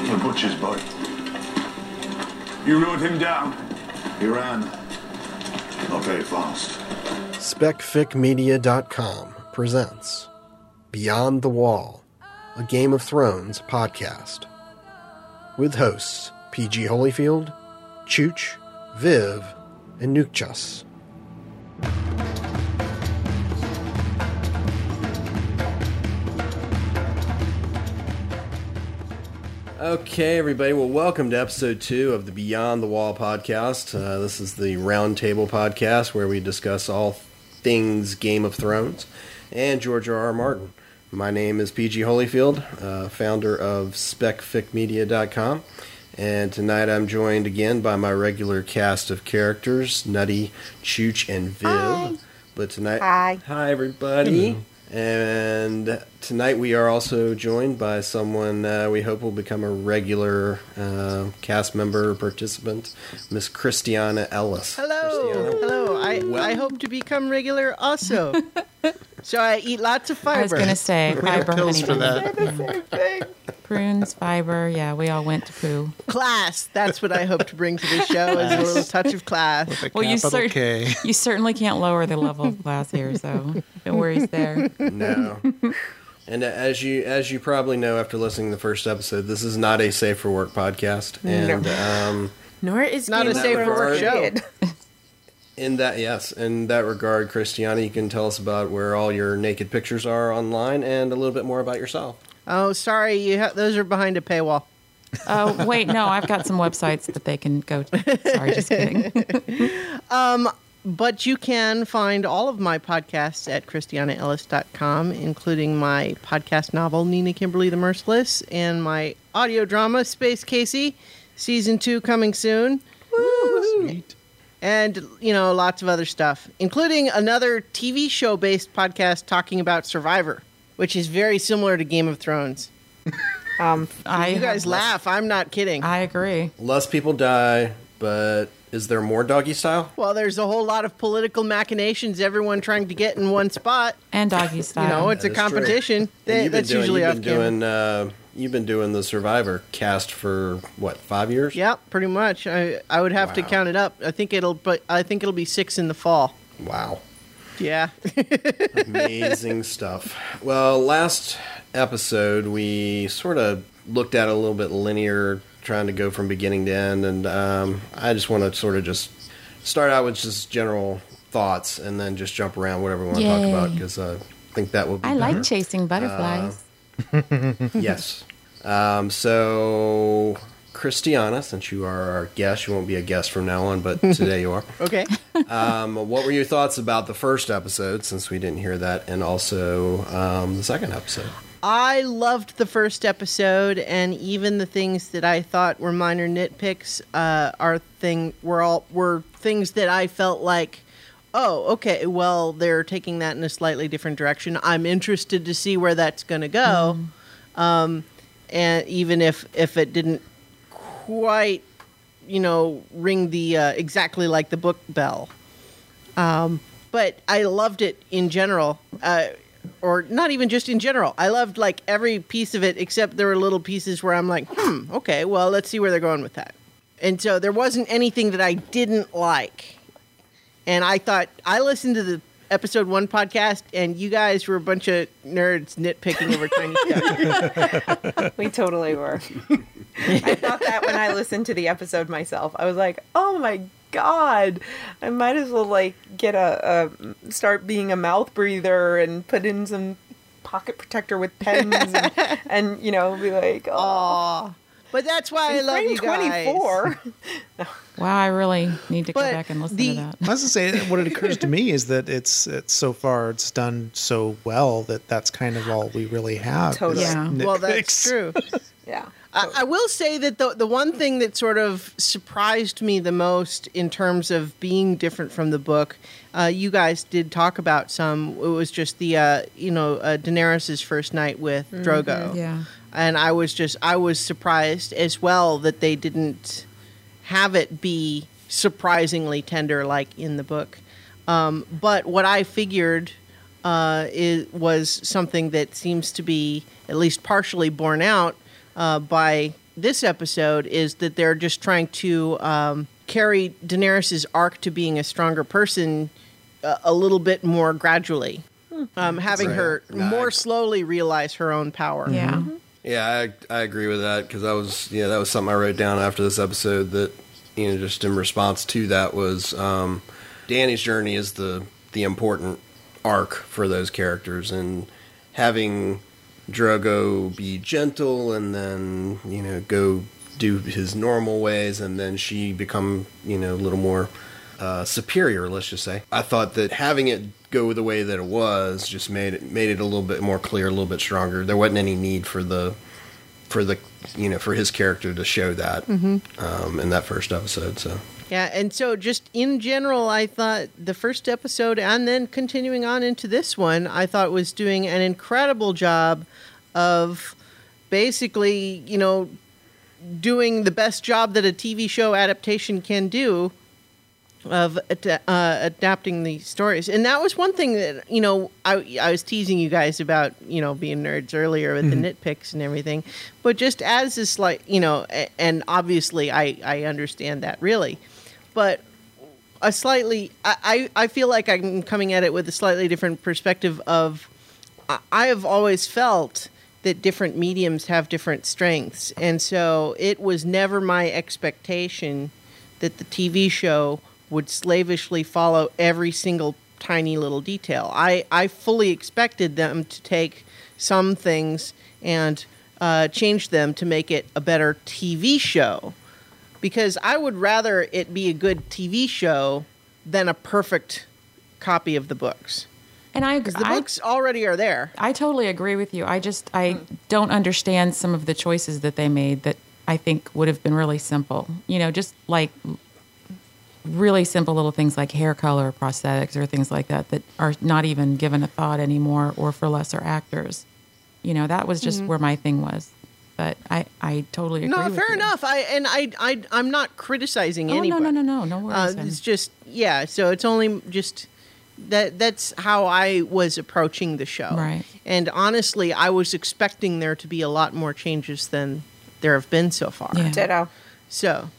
The butcher's boy. You rode him down. He ran. Not very fast. SpecFicMedia.com presents Beyond the Wall, a Game of Thrones podcast. With hosts PG Holyfield, Chooch, Viv, and Nukchus. Okay, everybody. Well, welcome to episode 2 of the Beyond the Wall podcast. This is the Roundtable podcast where we discuss all things Game of Thrones and George R.R. Martin. My name is PG Holyfield, founder of SpecFicMedia.com, and tonight I'm joined again by my regular cast of characters, Nutty, Chooch, and Viv. Hi. But tonight, Hi, everybody. Hello. And tonight we are also joined by someone we hope will become a regular cast member, participant, Miss Christiana Ellis. Hello. Christiana. Hello. I hope to become regular also. So I eat lots of fiber. I was going to say fiber, pills honey for bun. that. Same thing. Prunes, fiber. Yeah, we all went to poo. Class. That's what I hope to bring to this show is a little touch of class. With a Well, capital K. you certainly can't lower the level of class here, so no worries there. No. And as you probably know after listening to the first episode, this is not a safe for work podcast. And Nor is Not Game a of safe for Thrones work show. period. in that regard, Christiana, you can tell us about where all your naked pictures are online and a little bit more about yourself. Oh, sorry. Those are behind a paywall. Oh, wait, no, I've got some websites that they can go to. Sorry, just kidding. But you can find all of my podcasts at ChristianaEllis.com, including my podcast novel, Nina Kimberly the Merciless, and my audio drama, Space Casey, Season 2 coming soon. Sweet. And, lots of other stuff, including another TV show-based podcast talking about Survivor, which is very similar to Game of Thrones. You guys laugh. I'm not kidding. I agree. Less people die, but is there more doggy style? Well, there's a whole lot of political machinations, everyone trying to get in one spot. And doggy style. It's a That is true. competition. And That's usually off camera. You've been doing the Survivor cast for what, 5 years? Yeah, pretty much. I would have to Wow. count it up. I think it'll be 6 in the fall. Wow. Yeah. Amazing stuff. Well, last episode we sort of looked at it a little bit linear, trying to go from beginning to end, and I just want to sort of just start out with just general thoughts and then just jump around whatever we want to talk Yay. about, because I think that would be I better. like chasing butterflies. Yes. So, Christiana, since you are our guest, you won't be a guest from now on, but today you are. Okay. What were your thoughts about the first episode, since we didn't hear that, and also the second episode? I loved the first episode, and even the things that I thought were minor nitpicks were things that I felt like, oh, okay, well, they're taking that in a slightly different direction. I'm interested to see where that's going to go. And even if it didn't quite, ring the exactly like the book bell. But I loved it in general. Or not even just in general. I loved like every piece of it, except there were little pieces where I'm like, okay, well, let's see where they're going with that. And so there wasn't anything that I didn't like. And I thought, I listened to the episode 1 podcast, and you guys were a bunch of nerds nitpicking over tiny stuff. We totally were. I thought that when I listened to the episode myself. I was like, oh my God, I might as well get start being a mouth breather and put in some pocket protector with pens and be like, Aw. But that's why I love you guys. 24. Wow, I really need to go But back and listen the- to that. I was to say, what it occurs to me is that it's so far it's done so well that that's kind of all we really have. Totally. is Yeah. Well, that's nitpicks. true. Yeah. I will say that the one thing that sort of surprised me the most in terms of being different from the book, you guys did talk about some. It was just the Daenerys' first night with Drogo. Yeah. And I was surprised as well that they didn't have it be surprisingly tender like in the book. But what I figured was something that seems to be at least partially borne out by this episode is that they're just trying to carry Daenerys' arc to being a stronger person a little bit more gradually, having her more slowly realize her own power. Yeah. Yeah, I agree with that because that was something I wrote down after this episode that, just in response to that was Dany's journey is the important arc for those characters, and having Drogo be gentle and then, go do his normal ways, and then she become, a little more superior, let's just say. I thought that having it go the way that it was just made it a little bit more clear, a little bit stronger. There wasn't any need for his character to show that in that first episode. So yeah, and so just in general, I thought the first episode and then continuing on into this one, I thought was doing an incredible job of basically, doing the best job that a TV show adaptation can do of adapting the stories. And that was one thing that, I was teasing you guys about, being nerds earlier with the nitpicks and everything. But just as this, and obviously I understand that really. But I feel like I'm coming at it with a slightly different perspective of, I have always felt that different mediums have different strengths. And so it was never my expectation that the TV show would slavishly follow every single tiny little detail. I fully expected them to take some things and change them to make it a better TV show. Because I would rather it be a good TV show than a perfect copy of the books. And I Because the books already are there. I totally agree with you. I don't understand some of the choices that they made that I think would have been really simple. Just like really simple little things like hair color, prosthetics, or things like that are not even given a thought anymore, or for lesser actors. That was just where my thing was. But I totally agree with you. No, fair enough. I'm not criticizing anybody. No worries. It's just, so it's only just... That's how I was approaching the show. Right. And honestly, I was expecting there to be a lot more changes than there have been so far. Yeah. Ditto. So,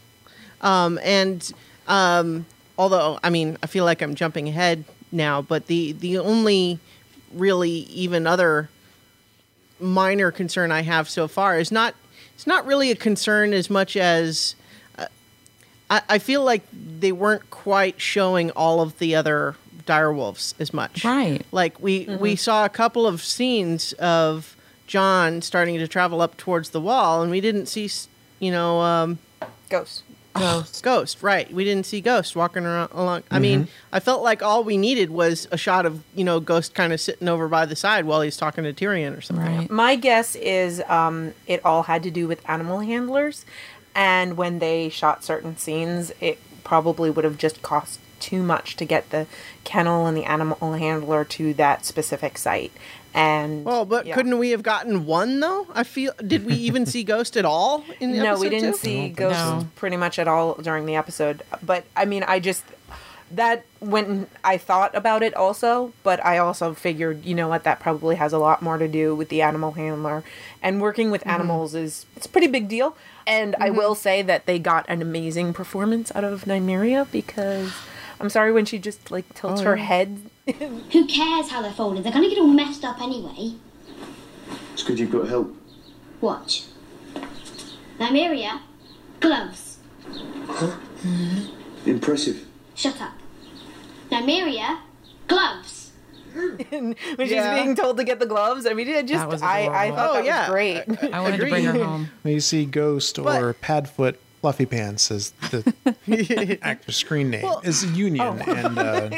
although, I feel like I'm jumping ahead now, but the only really even other minor concern I have so far is it's not really a concern as much as I feel like they weren't quite showing all of the other direwolves as much. Right. Like we saw a couple of scenes of Jon starting to travel up towards the wall, and we didn't see, Ghost. Ghost, right. We didn't see Ghost walking around along. I mean, I felt like all we needed was a shot of, Ghost kind of sitting over by the side while he's talking to Tyrion or something. Right. My guess is it all had to do with animal handlers. And when they shot certain scenes, it probably would have just cost too much to get the kennel and the animal handler to that specific site. And well, but couldn't we have gotten one though? Did we even see Ghost at all in the episode? No, we didn't two? see Ghost pretty much at all during the episode. But that when I thought about it also, but I also figured, that probably has a lot more to do with the animal handler. And working with animals it's a pretty big deal. And I will say that they got an amazing performance out of Nymeria, because I'm sorry when she just tilts her head. Who cares how they're folded? They're going to get all messed up anyway. It's good you've got help. Watch. Nymeria, gloves. Huh? Impressive. Shut up. Nymeria, gloves. When she's being told to get the gloves, I thought that was great. I wanted to bring her home. When you see Ghost or Padfoot Fluffy Pants as the actor's screen name is Union, and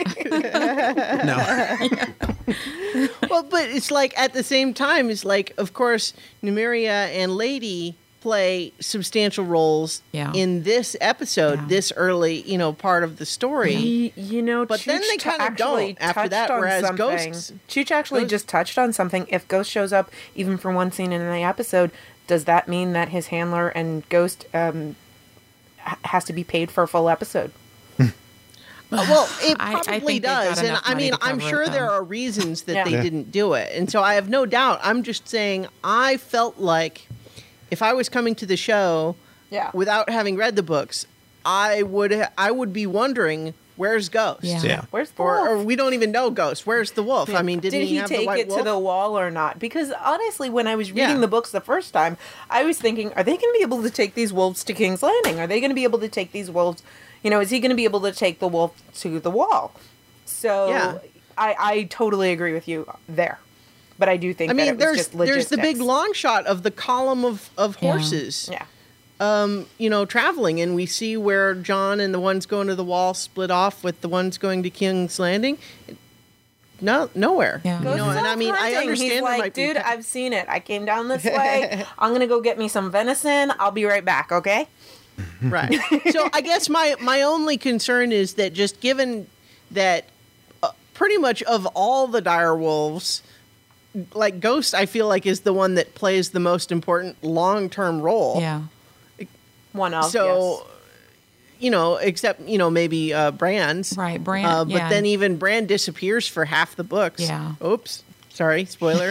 no. Well, but it's like at the same time, it's like, of course, Nymeria and Lady play substantial roles in this episode, this early, part of the story. But then they kind of don't after that, whereas Ghosts... Chooch actually just touched on something. If Ghost shows up even for one scene in the episode, does that mean that his handler and Ghost has to be paid for a full episode? Well, it I probably think they've got does, and enough I money mean, to I'm cover sure it, there though. are reasons that Yeah. they didn't do it, and so I have no doubt. I'm just saying, I felt like if I was coming to the show Yeah. without having read the books, I would be wondering, where's Ghost? Yeah. Where's the Or wolf? we don't even know Ghost. Where's the wolf? I mean, didn't Did he have the take white it wolf? to the wall or not? Because honestly, when I was reading Yeah. the books the first time, I was thinking, are they going to be able to take these wolves to King's Landing? Are they going to be able to take these wolves? You know, is he going to be able to take the wolf to the wall? So Yeah. I totally agree with you there. But I do think I that mean, it was there's just there's logistics. the big long shot of the column of horses. Yeah. Traveling, and we see where John and the ones going to the wall split off with the ones going to King's Landing. No, nowhere. Yeah. You Ghost know, is and out I mean, I hunting. understand. He's there like, might be dude, I've seen it. I came down this way. I'm gonna go get me some venison. I'll be right back. Okay. right. So I guess my only concern is that just given that pretty much of all the dire wolves, like Ghost, I feel like is the one that plays the most important long-term role. Yeah. One of So, except maybe Bran's. Right, Bran. But then even Bran disappears for half the books. Yeah. Oops. Sorry, spoiler.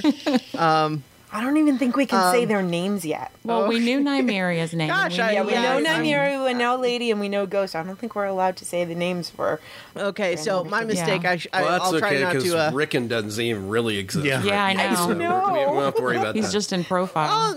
I don't even think we can say their names yet. Well, we knew Nymeria's name. Gosh, and Yeah, we Yeah, know I mean- Nymeria, we know Lady, and we know Ghost. I don't think we're allowed to say the names for. Okay, so my mistake. Yeah. Well, that's I'll try okay not because to. Rickon doesn't even really exist. Yeah. Yeah, I know. So we don't have to worry about He's that. just in profile.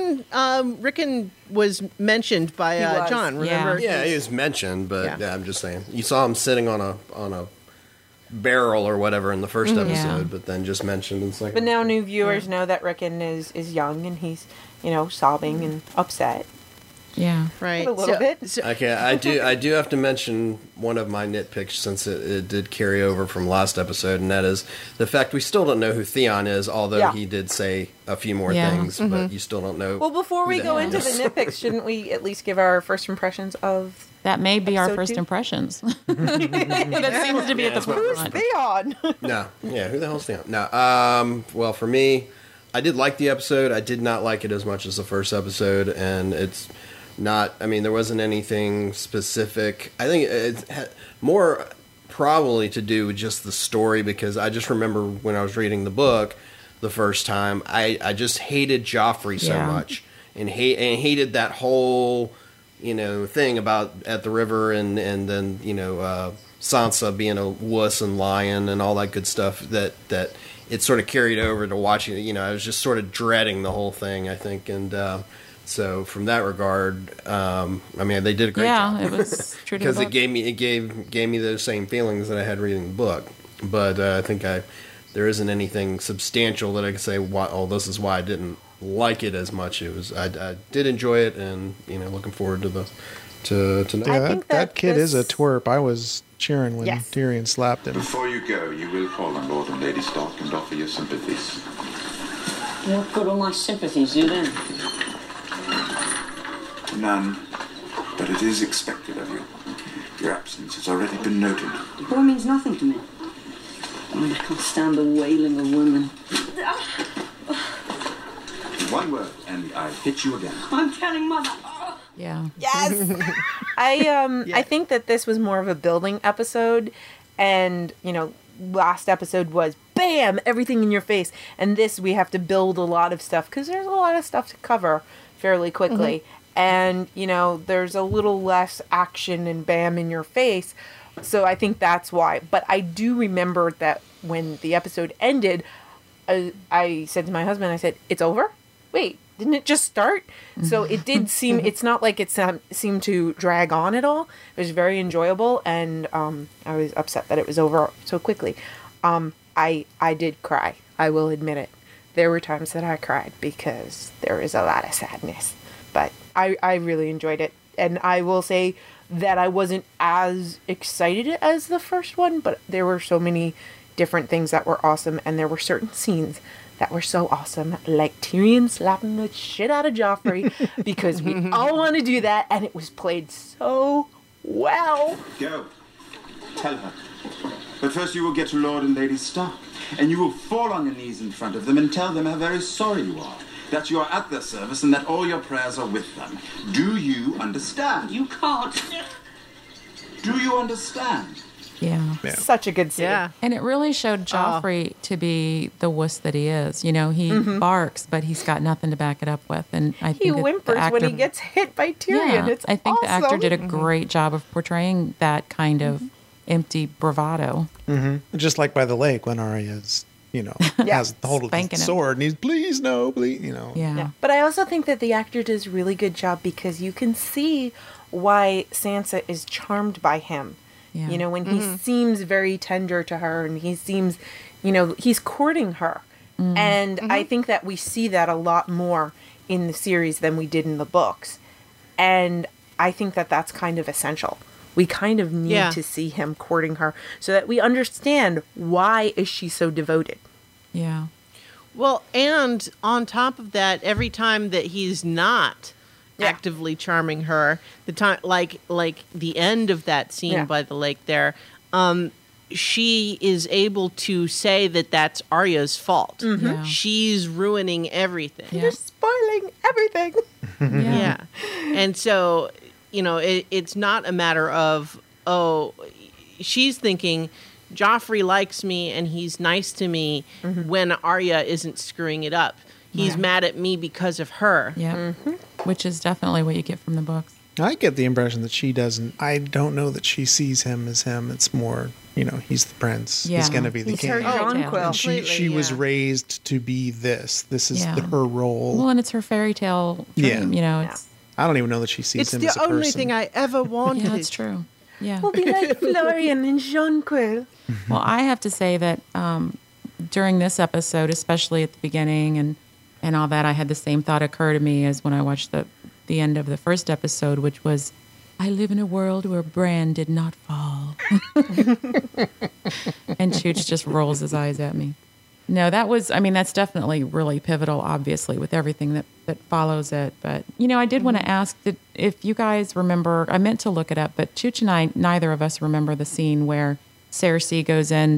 Rickon was mentioned by He was. John. Remember? Yeah, he was mentioned, but Yeah. yeah, I'm just saying. You saw him sitting on a barrel or whatever in the first episode, Yeah. but then just mentioned in the second. But now new viewers know that Rickon is young and he's, sobbing and upset. Yeah. Right. A little bit. So, Okay, I do have to mention one of my nitpicks since it did carry over from last episode, and that is the fact we still don't know who Theon is, although Yeah. he did say a few more Yeah. things, but you still don't know. Well, before we who the go hell into he is. the nitpicks, shouldn't we at least give our first impressions of That may be our Episode first 2? impressions. That seems to be at the forefront. Theon? No, yeah, who the hell's Theon? No, well, for me, I did like the episode. I did not like it as much as the first episode, and it's not. I mean, there wasn't anything specific. I think it had more probably to do with just the story, because I just remember when I was reading the book the first time, I just hated Joffrey so Yeah. much, and hated that whole thing about at the river, and then Sansa being a wuss and lying and all that good stuff, that it sort of carried over to watching. I was just sort of dreading the whole thing, I think, and so from that regard, I mean, they did a great job. Yeah, it was true to Because the it book. gave me those same feelings that I had reading the book, but I think there isn't anything substantial that I could say. This is why I didn't like it as much. It was I did enjoy it, and looking forward to tonight. Yeah, think that that kid is a this- twerp. I was cheering when Yes. Tyrion slapped him. Before you go, you will call on Lord and Lady Stark and offer your sympathies. What good are my sympathies do then? None, but it is expected of you. Your absence has already been noted. The boy means nothing to me. I can't stand the wailing of women. One word, and I hit you again. I'm telling Mother. Yeah. Yes. I think that this was more of a building episode, and last episode was bam, everything in your face, and this we have to build a lot of stuff because there's a lot of stuff to cover fairly quickly, and there's a little less action and bam in your face. So I think that's why. But I do remember that when the episode ended, I said to my husband, I said, "It's over? Wait, didn't it just start?" So it did seem, it's not like it seemed to drag on at all. It was very enjoyable, and I was upset that it was over so quickly. I did cry. I will admit it. There were times that I cried because there is a lot of sadness. But I really enjoyed it. And I will say that I wasn't as excited as the first one, but there were so many different things that were awesome, and there were certain scenes that were so awesome, like Tyrion slapping the shit out of Joffrey, because we all want to do that, and it was played so well. Go. Tell her. But first you will get to Lord and Lady Stark, and you will fall on your knees in front of them and tell them how very sorry you are, that you are at their service and that all your prayers are with them. Do you understand? You can't. Do you understand? Yeah. Yeah. Such a good scene. Yeah. And it really showed Joffrey to be the wuss that he is. You know, he barks, but he's got nothing to back it up with. And I think He that the whimpers actor, when he gets hit by Tyrion. Yeah, It's I think the actor awesome. did a great job of portraying that kind of empty bravado. Just like by the lake when Arya's, has the hold of Spanking the him. sword and he's, please, no, please, Yeah. But I also think that the actor does a really good job because you can see why Sansa is charmed by him. Yeah. You know, when he seems very tender to her and he seems, he's courting her. And I think that we see that a lot more in the series than we did in the books. And I think that that's kind of essential. We kind of need to see him courting her so that we understand why is she so devoted. Yeah. Well, and on top of that, every time that he's not actively charming her, the time like the end of that scene by the lake there, she is able to say that that's Arya's fault. Yeah. She's ruining everything. Yeah. You're spoiling everything. Yeah. And so, it's not a matter of, she's thinking Joffrey likes me and he's nice to me when Arya isn't screwing it up. He's mad at me because of her. Yeah. Which is definitely what you get from the books. I get the impression that she doesn't. I don't know that she sees him as him. It's more, he's the prince. Yeah. He's going to be the He's king. her Jonquil. And she was raised to be this. This is her role. Well, and it's her fairy tale dream. It's I don't even know that she sees It's him the as a only person. thing I ever wanted. yeah, it's true. Yeah. We'll be like Florian and Jonquil. Well, I have to say that during this episode, especially at the beginning and all that, I had the same thought occur to me as when I watched the end of the first episode, which was, I live in a world where Bran did not fall. And Chooch just rolls his eyes at me. No, that's definitely really pivotal, obviously, with everything that follows it. But, I did want to ask that if you guys remember, I meant to look it up, but Chooch and I, neither of us remember the scene where Cersei goes in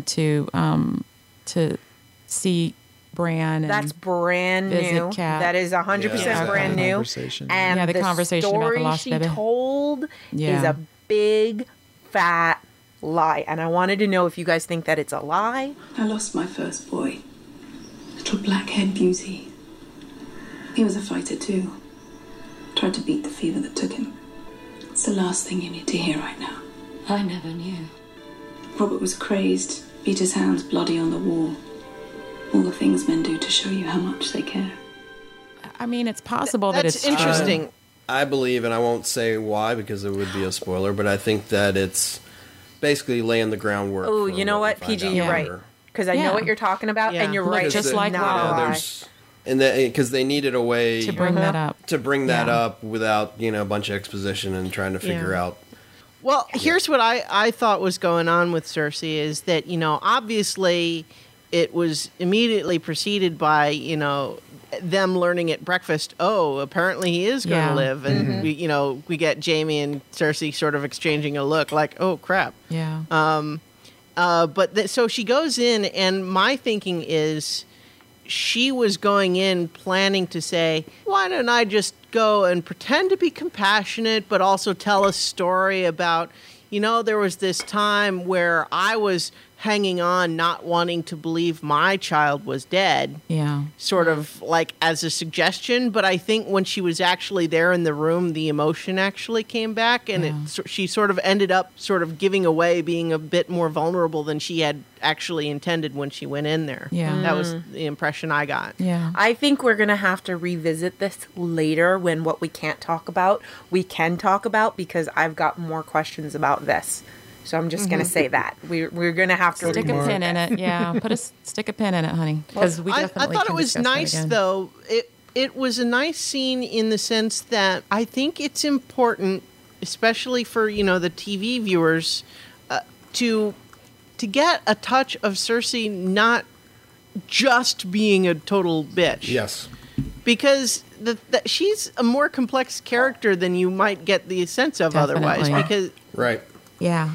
to see Bran. And That's brand visit new. Cat. That is 100% Yeah, brand new. conversation. And Yeah, the conversation about the story lost she baby. told is Yeah. a big, fat lie. And I wanted to know if you guys think that it's a lie. I lost my first boy, little black-haired beauty. He was a fighter too. Tried to beat the fever that took him. It's the last thing you need to hear right now. I never knew. Robert was crazed, beat his hands bloody on the wall. All the things men do to show you how much they care. It's possible that That's it's interesting. I believe, and I won't say why because it would be a spoiler, but I think that it's basically laying the groundwork. Oh, for you know we what, find PG, out you're later. right. Because I know what you're talking about, Yeah. and you're Look, right. just It's like not what- a lie. And because they needed a way to bring that up. to bring that Yeah. up without a bunch of exposition and trying to figure out. Well, here's what I thought was going on with Cersei is that, obviously it was immediately preceded by, them learning at breakfast, apparently he is going to Yeah. live. And, we get Jaime and Cersei sort of exchanging a look like, oh, crap. Yeah. So she goes in, and my thinking is she was going in planning to say, why don't I just go and pretend to be compassionate, but also tell a story about, there was this time where I was hanging on, not wanting to believe my child was dead. Yeah. Sort of like as a suggestion, but I think when she was actually there in the room, the emotion actually came back, and she sort of ended up sort of giving away, being a bit more vulnerable than she had actually intended when she went in there. Yeah. That was the impression I got. Yeah. I think we're going to have to revisit this later when what we can't talk about, we can talk about, because I've got more questions about this. So I'm just going to say that. We're going to have to Stick a revisit pin in this. it. Yeah. Stick a pin in it, honey. Because we I definitely thought it can was discuss that nice, again. though. It was a nice scene in the sense that I think it's important, especially for, the TV viewers, to get a touch of Cersei not just being a total bitch. Yes. Because she's a more complex character than you might get the sense of otherwise. Definitely. Because Right. Yeah.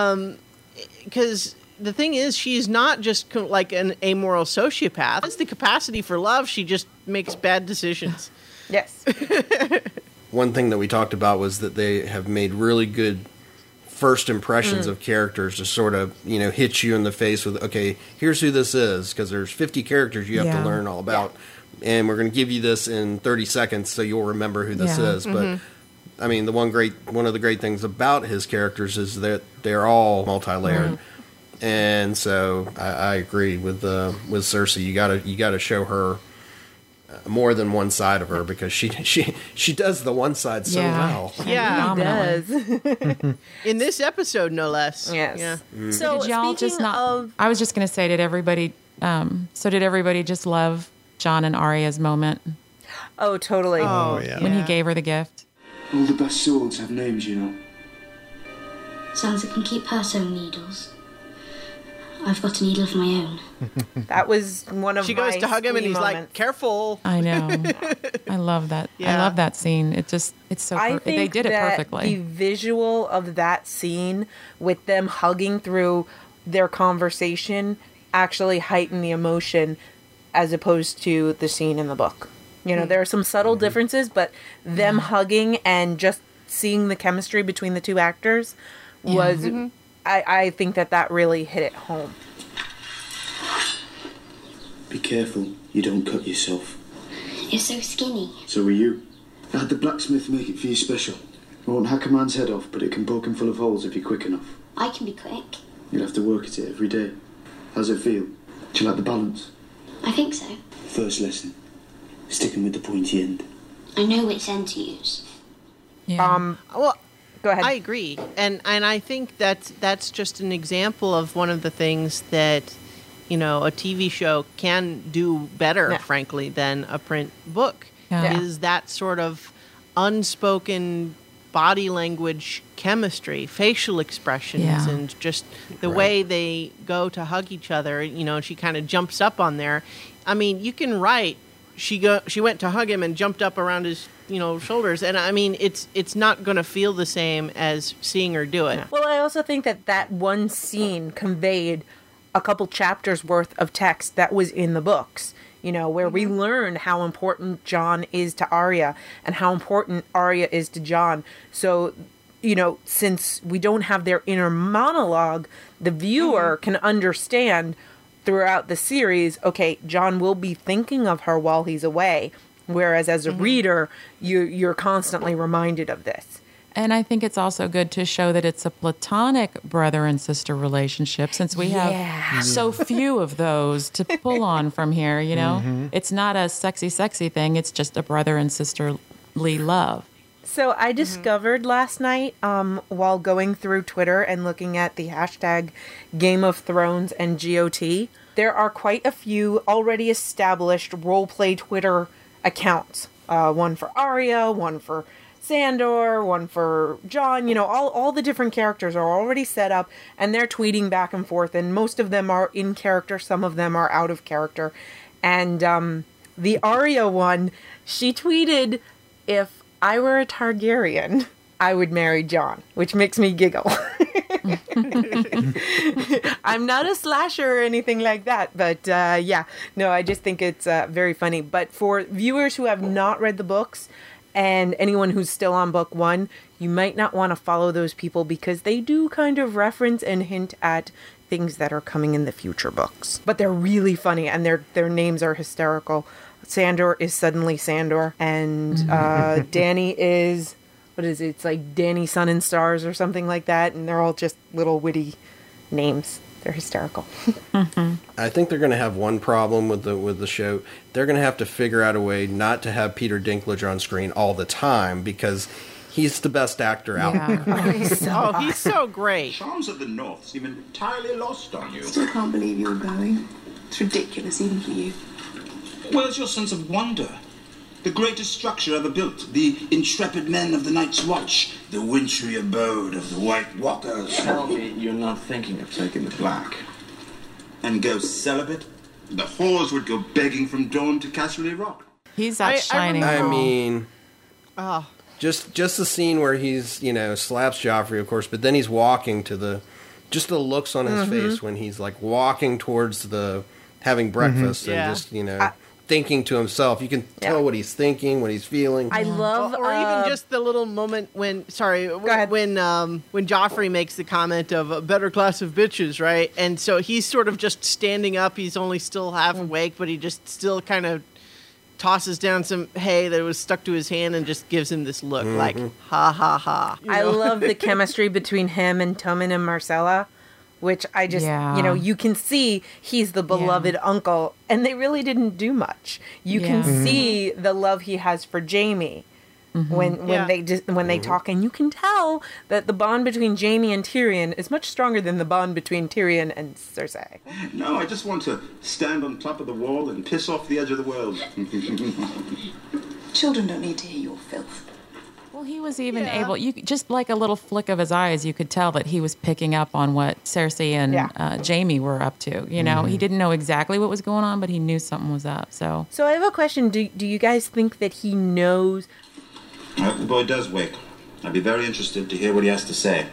because the thing is, she's not just like an amoral sociopath. It's the capacity for love. She just makes bad decisions. Yes. One thing that we talked about was that they have made really good first impressions of characters to sort of, hit you in the face with, okay, here's who this is, because there's 50 characters you have to learn all about, and we're going to give you this in 30 seconds so you'll remember who this is. But I mean, one of the great things about his characters is that they're all multi-layered. And so I agree with Cersei. You gotta show her more than one side of her, because she does the one side so well. Yeah, He does. in this episode, no less. Yes. Yeah. So Did y'all just speaking of I was just going to say, did everybody just love Jon and Arya's moment oh, totally. Oh, yeah. when he gave her the gift? All the best swords have names, you know. Sansa can keep her sewing needles. I've got a needle of my own. That was one of She goes my to hug him, and squee he's like, moments. "Careful." I know. I love that. I Yeah. love that scene. It's so I think they did it that perfectly. the visual of that scene with them hugging through their conversation actually heightened the emotion as opposed to the scene in the book. There are some subtle differences, but them hugging and just seeing the chemistry between the two actors was, I think that really hit it home. Be careful you don't cut yourself. You're so skinny. So are you. I had the blacksmith make it for you special. It won't hack a man's head off, but it can poke him full of holes if you're quick enough. I can be quick. You'll have to work at it every day. How's it feel? Do you like the balance? I think so. First lesson. Sticking with the pointy end. I know which end to use. Yeah. Well, go ahead. I agree, and I think that's just an example of one of the things that a TV show can do better, frankly, than a print book. Yeah. Is that sort of unspoken body language chemistry, facial expressions, and just the way they go to hug each other. She kind of jumps up on there. I mean, you can write. She went to hug him and jumped up around his shoulders, and I mean it's not going to feel the same as seeing her do it. Well, I also think that one scene conveyed a couple chapters worth of text that was in the books, where we learn how important Jon is to Arya and how important Arya is to Jon. So, since we don't have their inner monologue, the viewer can understand throughout the series, okay, Jon will be thinking of her while he's away, whereas as a reader, you're constantly reminded of this. And I think it's also good to show that it's a platonic brother and sister relationship, since we have so few of those to pull on from here, It's not a sexy thing. It's just a brother and sisterly love. So I discovered last night, while going through Twitter and looking at the hashtag Game of Thrones and GOT, there are quite a few already established roleplay Twitter accounts. One for Arya, one for Sandor, one for Jon, all the different characters are already set up, and they're tweeting back and forth, and most of them are in character, some of them are out of character. And the Arya one, she tweeted, "If I were a Targaryen, I would marry Jon," which makes me giggle. I'm not a slasher or anything like that, but I just think it's very funny. But for viewers who have not read the books, and anyone who's still on book one, you might not want to follow those people because they do kind of reference and hint at things that are coming in the future books. But they're really funny, and their names are hysterical. Sandor is suddenly Sandor, and Dany is, what is it? It's like Dany Sun and Stars or something like that, and they're all just little witty names. They're hysterical. I think they're going to have one problem with the show. They're going to have to figure out a way not to have Peter Dinklage on screen all the time, because he's the best actor out there. He's so great. Charms of the North seem entirely lost on you. Still can't believe you're going. It's ridiculous, even for you. Where's your sense of wonder? The greatest structure ever built, the intrepid men of the Night's Watch, the wintry abode of the White Walkers. Tell me you're not thinking of taking the black. And go celibate? The whores would go begging from dawn to Casterly Rock. He's outshining. I mean, just the scene where he's, slaps Joffrey, of course, but then he's walking to the looks on his face when he's like walking towards having breakfast and just, thinking to himself. You can tell what he's thinking, what he's feeling. I love, or even just the little moment when when Joffrey makes the comment of a better class of bitches, right? And so he's sort of just standing up. He's only still half awake, but he just still kind of tosses down some hay that was stuck to his hand and just gives him this look like, ha, ha, ha. I love the chemistry between him and Tommen and Marcella, which I just, you can see he's the beloved uncle, and they really didn't do much. You can see the love he has for Jaime when they talk, and you can tell that the bond between Jaime and Tyrion is much stronger than the bond between Tyrion and Cersei. No, I just want to stand on top of the wall and piss off the edge of the world. Children don't need to hear your filth. Well, he was even able, you just like a little flick of his eyes, you could tell that he was picking up on what Cersei and Jaime were up to. You know, he didn't know exactly what was going on, but he knew something was up. So I have a question. Do you guys think that he knows? I hope the boy does wake. I'd be very interested to hear what he has to say.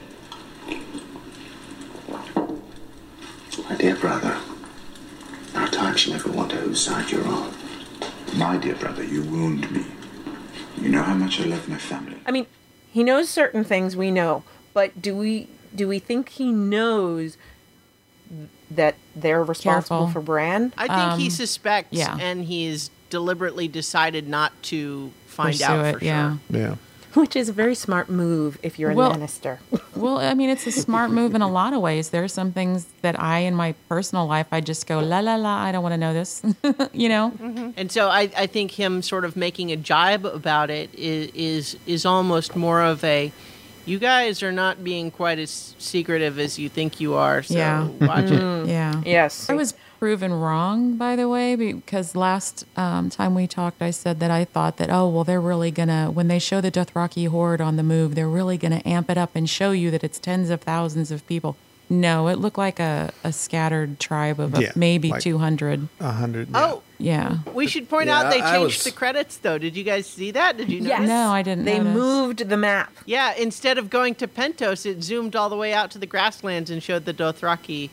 My dear brother, there are times you never wonder whose side you're on. My dear brother, you wound me. You know how much I love my family. I mean, he knows certain things we know, but do we think he knows that they're responsible for Bran? I think he suspects, and he's deliberately decided not to find out for sure. Yeah. Which is a very smart move if you're a Lannister. Well, I mean, it's a smart move in a lot of ways. There are some things that in my personal life, I just go, la, la, la, I don't want to know this, you know? Mm-hmm. And so I think him sort of making a jibe about it is almost more of a, you guys are not being quite as secretive as you think you are, so watch it. Yeah. Yes. I was proven wrong, by the way, because last time we talked, I said that I thought that, they're really going to, when they show the Dothraki horde on the move, they're really going to amp it up and show you that it's tens of thousands of people. No, it looked like a scattered tribe of maybe like 200. 100. Yeah. We should point out they changed the credits, though. Did you guys see that? Did you notice? Yes. No, I didn't They notice. moved the map. Yeah, instead of going to Pentos, it zoomed all the way out to the grasslands and showed the Dothraki.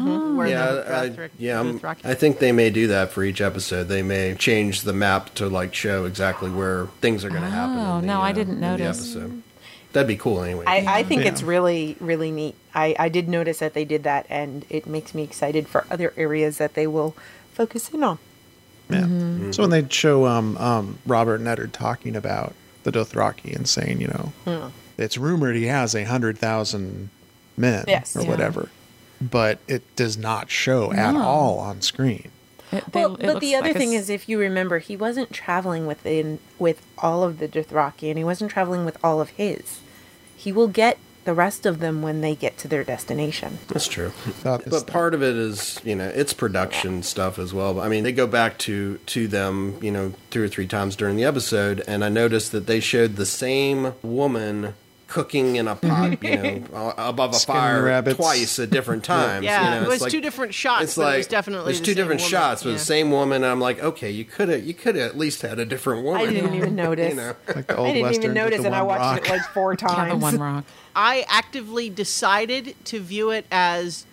I think they may do that for each episode. They may change the map to like show exactly where things are going to happen. I didn't notice. The episode. That'd be cool anyway. I think it's really, really neat. I did notice that they did that, and it makes me excited for other areas that they will focus in on. Yeah. Mm-hmm. So when they show Robert and Eddard talking about the Dothraki and saying, it's rumored he has 100,000 men or whatever, but it does not show at all on screen. But the other thing is, if you remember, he wasn't traveling with all of the Dothraki, and he wasn't traveling with all of his. He will get the rest of them when they get to their destination. That's true. But part of it is, it's production stuff as well. I mean, they go back to them, 2 or 3 times during the episode, and I noticed that they showed the same woman cooking in a pot, above a fire twice at different times. Yeah, it was like 2 different shots. It's like, it was definitely there's 2 different shots with the same woman. And I'm like, okay, you could have at least had a different woman. I didn't even notice. Like the old I didn't even notice, and I watched it like 4 times. The one rock. I actively decided to view it as,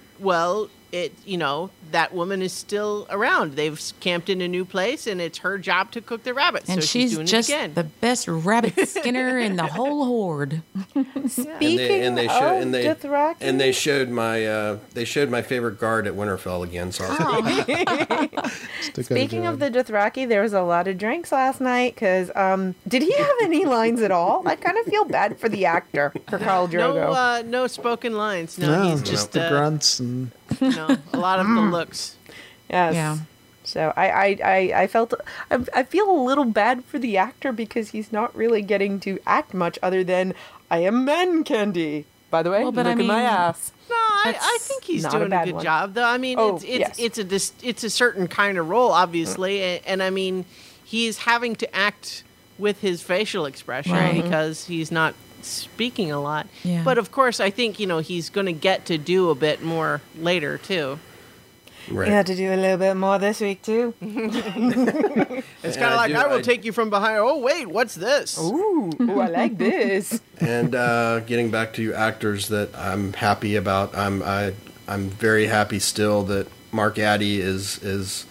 that woman is still around. They've camped in a new place, and it's her job to cook the rabbits. And so she's doing just it again. the best rabbit skinner in the whole horde. Speaking of Dothraki, and they showed my favorite guard at Winterfell again. So speaking of the Dothraki, there was a lot of drinks last night. Because did he have any lines at all? I kind of feel bad for the actor, for Khal Drogo. No spoken lines. No, he's just the grunts and a lot of the looks. Yes. Yeah. So I feel a little bad for the actor because he's not really getting to act much other than I am man candy. By the way, look at my ass. No, I think he's doing a good job, though. I mean, it's a certain kind of role, obviously, and I mean, he's having to act with his facial expression because he's not speaking a lot. Yeah. But of course, I think he's going to get to do a bit more later too. Right. You had to do a little bit more this week too. It's kind of like I will take you from behind. Oh wait, what's this? Ooh, I like this. And getting back to actors that I'm happy about, I'm very happy still that Mark Addy is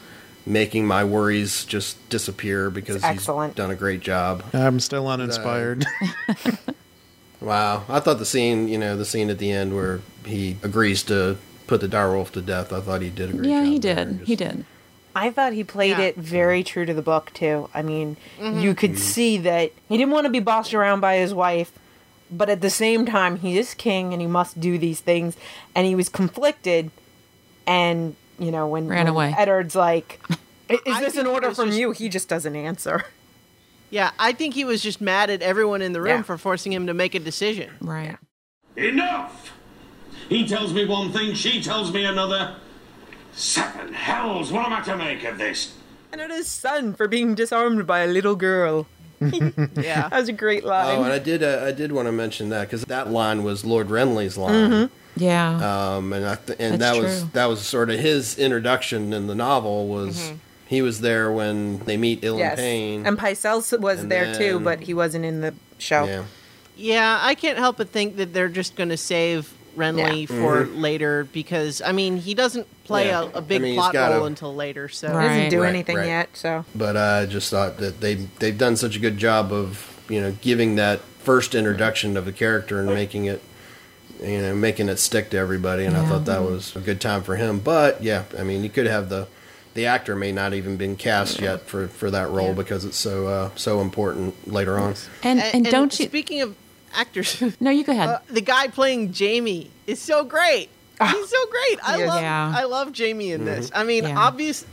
making my worries just disappear because he's done a great job. I'm still uninspired. Wow. I thought the scene at the end where he agrees to put the direwolf to death, I thought he did a great job. Yeah, he did. He did. I thought he played it very true to the book, too. I mean, you could see that he didn't want to be bossed around by his wife, but at the same time, he is king and he must do these things. And he was conflicted. And, when Eddard's like, is this an order from you? He just doesn't answer. Yeah, I think he was just mad at everyone in the room for forcing him to make a decision. Right. Enough! He tells me one thing, she tells me another. 7 hells, what am I to make of this? And at his son for being disarmed by a little girl. Yeah. That was a great line. Oh, and I did want to mention that because that line was Lord Renly's line. Yeah. And that was sort of his introduction in the novel was he was there when they meet Ilyn Payne. And Pycelle was there too, but he wasn't in the show. Yeah, I can't help but think that they're just going to save Renly for later because, I mean, he doesn't play a big plot role until later. So he doesn't do anything yet. So, but I just thought that they've done such a good job of giving that first introduction of the character and making it stick to everybody. And I thought that was a good time for him. But yeah, I mean, you could have the actor may not even been cast yet for that role because it's so important later on. And don't you? Speaking of actors, no, you go ahead. The guy playing Jaime is so great. He's so great. I love Jaime in this. I mean, obviously,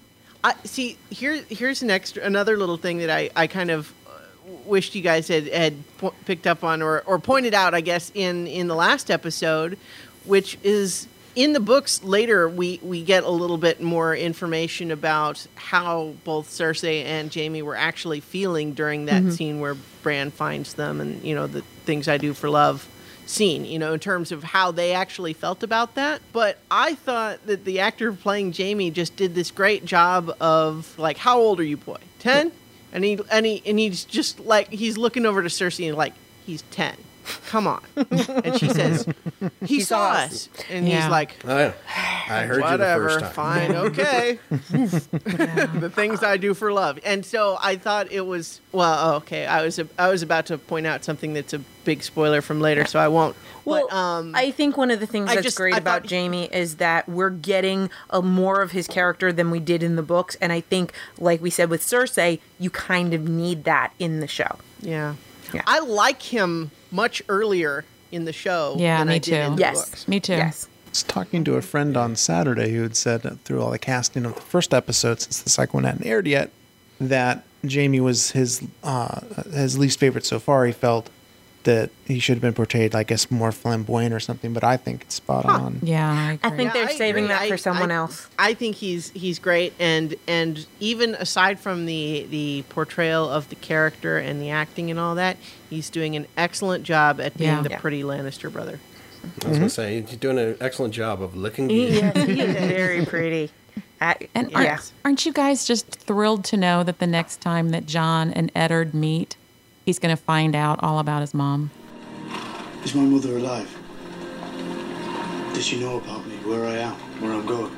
here's another little thing that I kind of wished you guys had picked up on or pointed out, I guess, in the last episode, which is in the books later we get a little bit more information about how both Cersei and Jaime were actually feeling during that scene where Bran finds them and, the things I do for love scene, in terms of how they actually felt about that. But I thought that the actor playing Jaime just did this great job of, like, how old are you, boy? 10? And he's just like, he's looking over to Cersei and like, he's 10. Come on. And she says, he saw us. And he's like, I heard whatever, you the first time. Fine, okay. The things I do for love. And so I thought it was, okay, I was about to point out something that's a big spoiler from later, so I won't. Well, but, I think one of the things that's great about Jaime is that we're getting more of his character than we did in the books. And I think, like we said with Cersei, you kind of need that in the show. Yeah. I like him much earlier in the show than I did in the books. Me too. Yes. I was talking to a friend on Saturday who had said through all the casting of the first episode, since the second one hadn't aired yet, that Jaime was his least favorite so far. He felt that he should have been portrayed, I guess, more flamboyant or something, but I think it's spot on. Yeah, I agree. I think they're saving that for someone else. I think he's great, and even aside from the portrayal of the character and the acting and all that, he's doing an excellent job at being the pretty Lannister brother. I was going to say, he's doing an excellent job of looking good. Yes, he is very pretty. Aren't you guys just thrilled to know that the next time that Jon and Eddard meet, he's going to find out all about his mom? Is my mother alive? Does she know about me, where I am, where I'm going?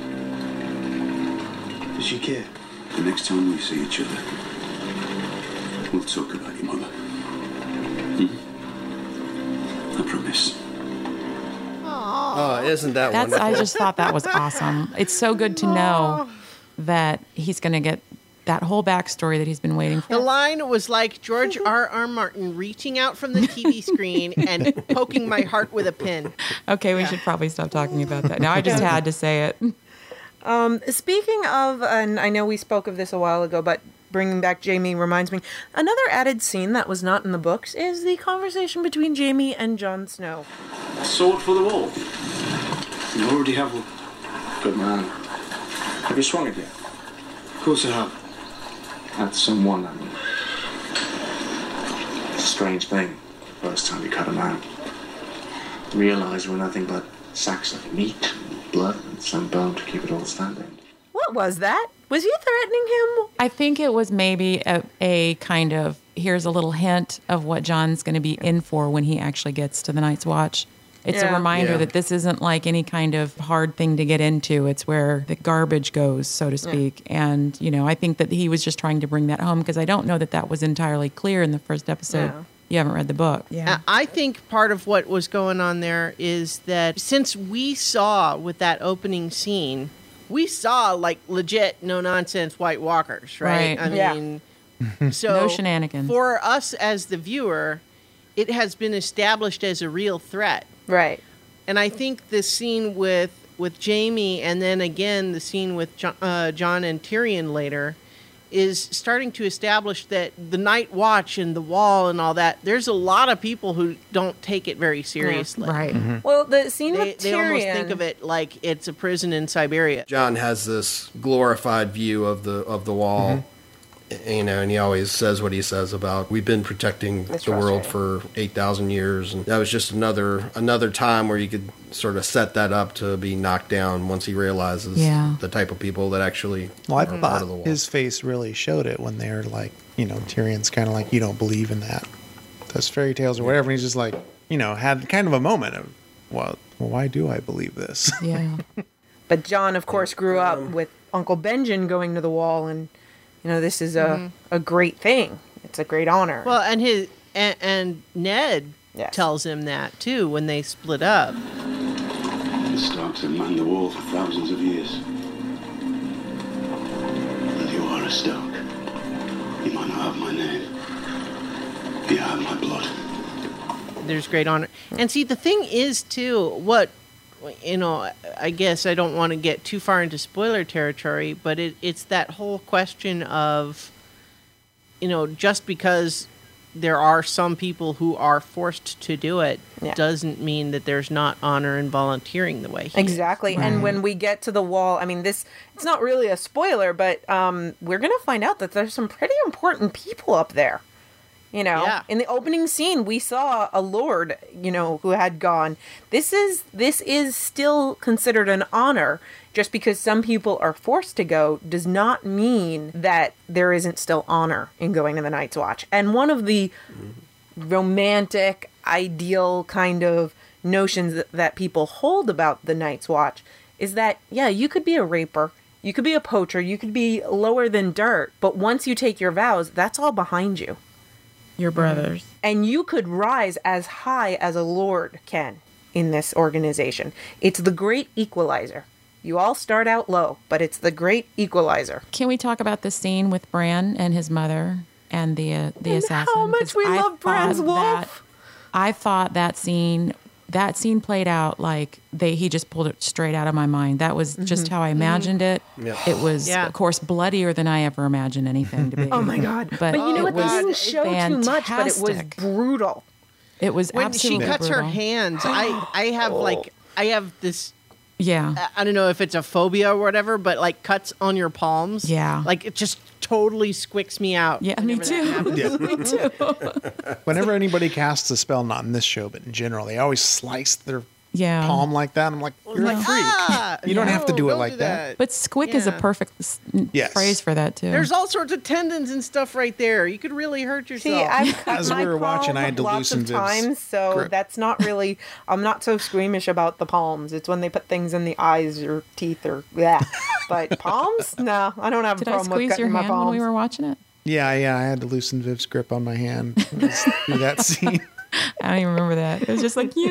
Does she care? The next time we see each other, we'll talk about your mother. I promise. Oh, isn't that wonderful? I just thought that was awesome. It's so good to know that he's going to get that whole backstory that he's been waiting for. The line was like George R.R. Martin reaching out from the TV screen and poking my heart with a pin. Okay, we should probably stop talking about that. Now I just had to say it. Speaking of, and I know we spoke of this a while ago, but bringing back Jaime reminds me, another added scene that was not in the books is the conversation between Jaime and Jon Snow. A sword for the wall. You already have one. Good man. Have you swung it yet? Of course I have. At someone, I mean. It's a strange thing. First time you cut a man. Realize we're nothing but sacks of meat, and blood, and some bone to keep it all standing. What was that? Was he threatening him? I think it was maybe a kind of, here's a little hint of what Jon's going to be in for when he actually gets to the Night's Watch. It's a reminder that this isn't like any kind of hard thing to get into. It's where the garbage goes, so to speak. And, I think that he was just trying to bring that home because I don't know that was entirely clear in the first episode. No. You haven't read the book. Yeah. I think part of what was going on there is that since we saw with that opening scene, we saw like legit no nonsense White Walkers, right? I mean, so no shenanigans. For us as the viewer, it has been established as a real threat. Right. And I think the scene with Jaime and then again the scene with Jon and Tyrion later is starting to establish that the Night Watch and the Wall and all that, there's a lot of people who don't take it very seriously. Right. Mm-hmm. Well, the scene with Tyrion... They almost think of it like it's a prison in Siberia. Jon has this glorified view of the Wall, and he always says what he says about, we've been protecting the world for 8,000 years, and that was just another time where you could sort of set that up to be knocked down once he realizes the type of people that actually I are part of the thought Wall. his face really showed it when they're like, Tyrion's kind of like, you don't believe in those fairy tales or whatever, and he's just like, had kind of a moment of, well, why do I believe this? Yeah. But Jon, of course, grew up with Uncle Benjen going to the Wall, and this is a great thing. It's a great honor. Well, and Ned tells him that too when they split up. The Starks have manned the Wall for thousands of years. And you are a Stark. You might not have my name, but you have my blood. There's great honor. And see, the thing is too, I guess I don't want to get too far into spoiler territory, but it's that whole question of, just because there are some people who are forced to do it doesn't mean that there's not honor in volunteering the way he exactly. is. And when we get to the Wall, I mean, it's not really a spoiler, but we're going to find out that there's some pretty important people up there. In the opening scene, we saw a lord, who had gone. This is still considered an honor. Just because some people are forced to go does not mean that there isn't still honor in going to the Night's Watch. And one of the romantic, ideal kind of notions that people hold about the Night's Watch is that, you could be a raper, you could be a poacher, you could be lower than dirt, but once you take your vows, that's all behind you. Your brothers. And you could rise as high as a lord can in this organization. It's the great equalizer. You all start out low, but it's the great equalizer. Can we talk about the scene with Bran and his mother and the assassin? How much we love Bran's wolf. I thought that scene played out like he just pulled it straight out of my mind. That was just how I imagined it. Yep. It was, of course, bloodier than I ever imagined anything to be. Oh my God. But you know what? They didn't show too much, but it was brutal. It was when absolutely she cuts brutal. her hands. I have this. Yeah. I don't know if it's a phobia or whatever, but like cuts on your palms. Yeah. Like it just totally squicks me out. Yeah, me too. Me too. Whenever anybody casts a spell, not in this show, but in general, they always slice their palm like that. I'm like, you're a freak. You don't have to do it like that. But squick is a perfect phrase for that too. There's all sorts of tendons and stuff right there. You could really hurt yourself. See, I've cut As my we were watching, I had to palm loosen lots of Viv's times, so grip. that's not really. I'm not so squeamish about the palms. It's when they put things in the eyes or teeth or But palms, no, I don't have a problem with cutting my palms. Did I squeeze your hand when we were watching it? Yeah, I had to loosen Viv's grip on my hand through that scene. I don't even remember that. It was just like,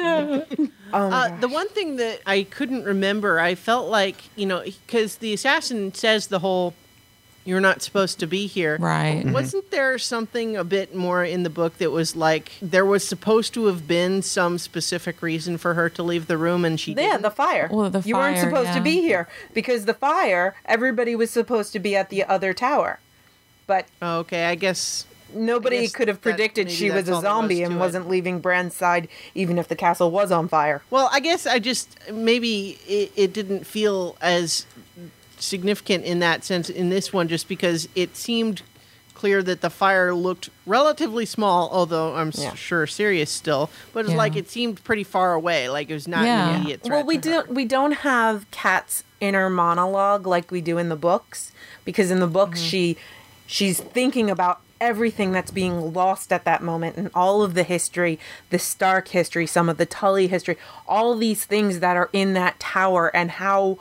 the one thing that I couldn't remember, I felt like, because the assassin says the whole, you're not supposed to be here. Right. Wasn't there something a bit more in the book that was like, there was supposed to have been some specific reason for her to leave the room and she didn't? Yeah, the fire. Well, you weren't supposed to be here because the fire, everybody was supposed to be at the other tower. But okay, I guess nobody could have predicted she was a zombie and wasn't leaving Bran's side even if the castle was on fire. Well, I guess maybe it didn't feel as significant in that sense in this one, just because it seemed clear that the fire looked relatively small, although I'm sure serious still, but it was like it seemed pretty far away, like it was not an immediate threat. Well, we don't have Kat's inner monologue like we do in the books, because in the books she's thinking about everything that's being lost at that moment, and all of the history, the Stark history, some of the Tully history, all these things that are in that tower, and how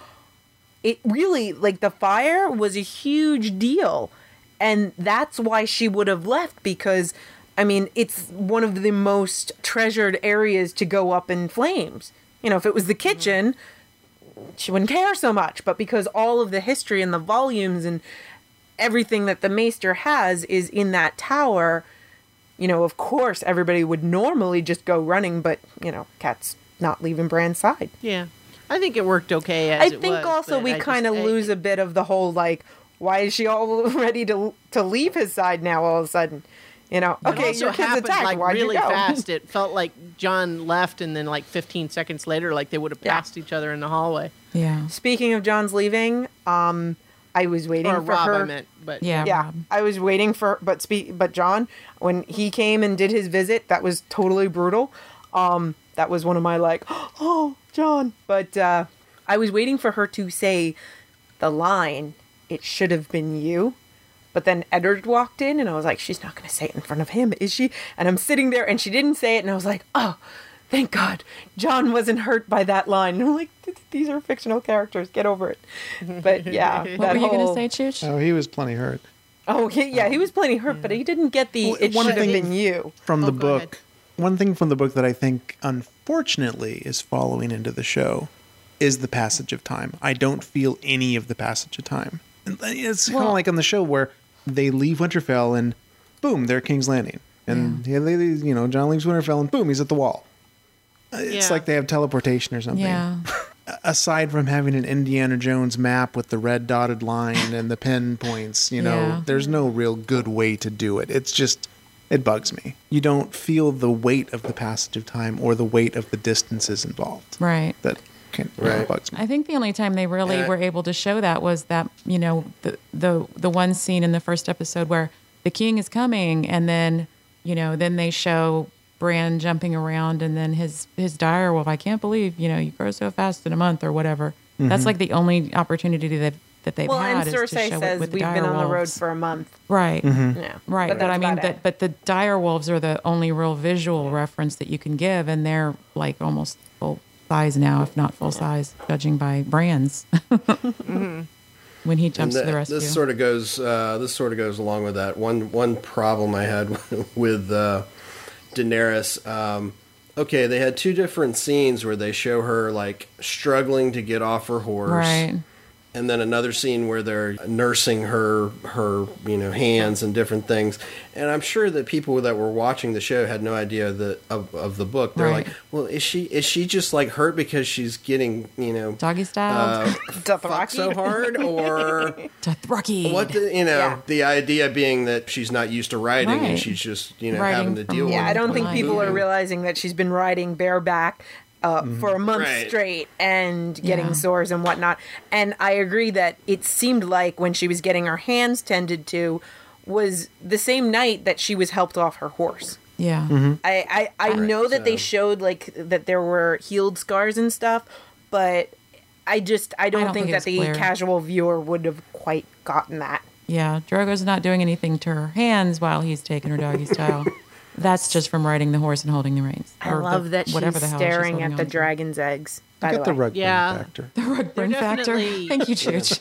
it really, like, the fire was a huge deal. And that's why she would have left, because, I mean, it's one of the most treasured areas to go up in flames. You know, if it was the kitchen, she wouldn't care so much. But because all of the history and the volumes and everything that the Maester has is in that tower, you know, of course, everybody would normally just go running, but, you know, Kat's not leaving Bran's side. Yeah. I think it worked okay as I it was. think also we kind of lose a bit of the whole, like, why is she all ready to leave his side now all of a sudden? You know, okay, it your also kid's happened attacked. like Why'd really you go? fast. It felt like John left, and then like 15 seconds later, like they would have passed each other in the hallway. Yeah. Speaking of John's leaving, I was waiting Or for Rob, her. I meant, but Yeah, Rob. I was waiting for, but John, when he came and did his visit, that was totally brutal. That was one of my like, oh, John. But I was waiting for her to say the line, "It should have been you." But then Eddard walked in, and I was like, she's not going to say it in front of him, is she? And I'm sitting there, and she didn't say it, and I was like, oh, thank God, John wasn't hurt by that line. And I'm like, these are fictional characters, get over it. But yeah. What were you going to say, Chooch? Oh, he was plenty hurt. Oh, he was plenty hurt, but he didn't get the, it should have been you. From the go ahead. book, one thing from the book that I think, unfortunately, is following into the show is the passage of time. I don't feel any of the passage of time. And it's kind of like on the show where they leave Winterfell and boom, they're at King's Landing. And John leaves Winterfell and boom, he's at the wall. It's like they have teleportation or something. Yeah. Aside from having an Indiana Jones map with the red dotted line and the pinpoints, there's no real good way to do it. It's just, it bugs me. You don't feel the weight of the passage of time or the weight of the distances involved. Right. That bugs me. I think the only time they really were able to show that was that, the one scene in the first episode where the king is coming, and then, then they show Bran jumping around, and then his dire wolf, I can't believe, you grow so fast in a month or whatever. Mm-hmm. That's like the only opportunity that they've had. And Cersei is to show says with we've been on the road for a month. Right. Mm-hmm. Yeah. Right. But I mean, but the dire wolves are the only real visual reference that you can give, and they're like almost full size now, if not full size, judging by Bran's. Mm-hmm. When he jumps to the rescue. This sort of goes along with that. One problem I had with Daenerys. Okay, they had two different scenes where they show her like struggling to get off her horse, right? And then another scene where they're nursing her hands and different things. And I'm sure that people that were watching the show had no idea of the book. They're like, well, is she just like hurt because she's getting doggy style fucked so hard, or Dothraki? What the idea being that she's not used to riding and she's just having to deal with. Yeah, I don't think people are realizing that she's been riding bareback for a month straight and getting sores and whatnot. And I agree that it seemed like when she was getting her hands tended to was the same night that she was helped off her horse. Yeah. Mm-hmm. I know that they showed like that there were healed scars and stuff, but I don't think that the casual viewer would have quite gotten that. Yeah, Drogo's not doing anything to her hands while he's taking her doggy style. That's just from riding the horse and holding the reins. I love that she's staring at the dragon's eggs. By the way, rug burn factor. The rug burn factor. Thank you, Chooch.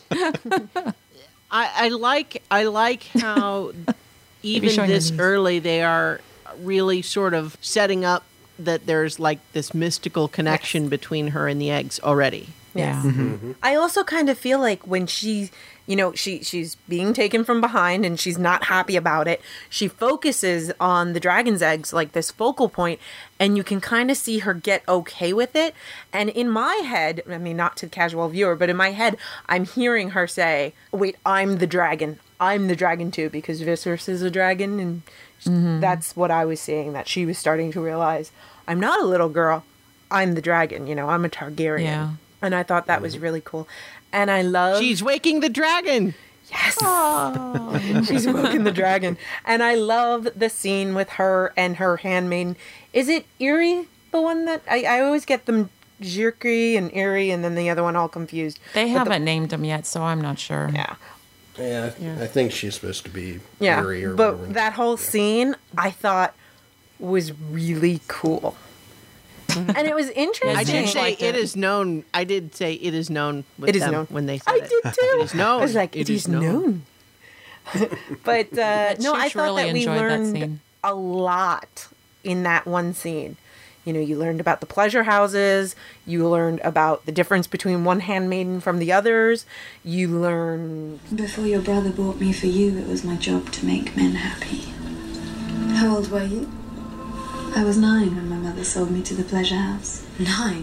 I like how even this early they are really sort of setting up that there's like this mystical connection between her and the eggs already. Yes. Mm-hmm. I also kind of feel like when she's being taken from behind and she's not happy about it, she focuses on the dragon's eggs like this focal point, and you can kind of see her get okay with it. And in my head, I mean, not to the casual viewer, but in my head, I'm hearing her say, wait, I'm the dragon. I'm the dragon too, because Viserys is a dragon. And that's what I was seeing, that she was starting to realize, I'm not a little girl. I'm the dragon. I'm a Targaryen. Yeah. And I thought that was really cool. And I love... She's waking the dragon! Yes! She's waking the dragon. And I love the scene with her and her handmaiden. Is it Irri, the one that... I always get them Jirki and Irri and then the other one all confused. They haven't named them yet, so I'm not sure. Yeah. Yeah, I think she's supposed to be Yeah, Yuri or but whatever. that whole scene I thought was really cool. And it was interesting. I did say it is known. I did say it is known. With It is them known. when they said I it. did too. It is known. I was like, it is known. But no, I Church thought really that we enjoyed that learned scene. a lot in that one scene. You know, you learned about the pleasure houses. You learned about the difference between one handmaiden from the others. You learned... Before your brother bought me for you, it was my job to make men happy. How old were you? I was 9 when my mother sold me to the pleasure house. 9?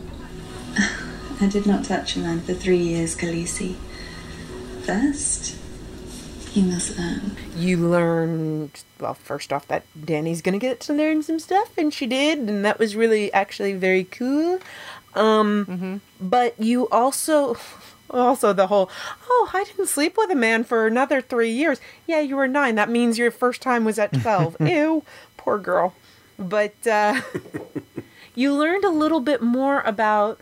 I did not touch a man for 3 years, Khaleesi. First, you must learn. You learned, well, first off, that Dany's gonna get to learn some stuff, and she did, and that was really actually very cool. But you also the whole, oh, I didn't sleep with a man for another 3 years. Yeah, you were 9. That means your first time was at 12. Ew, poor girl. But you learned a little bit more about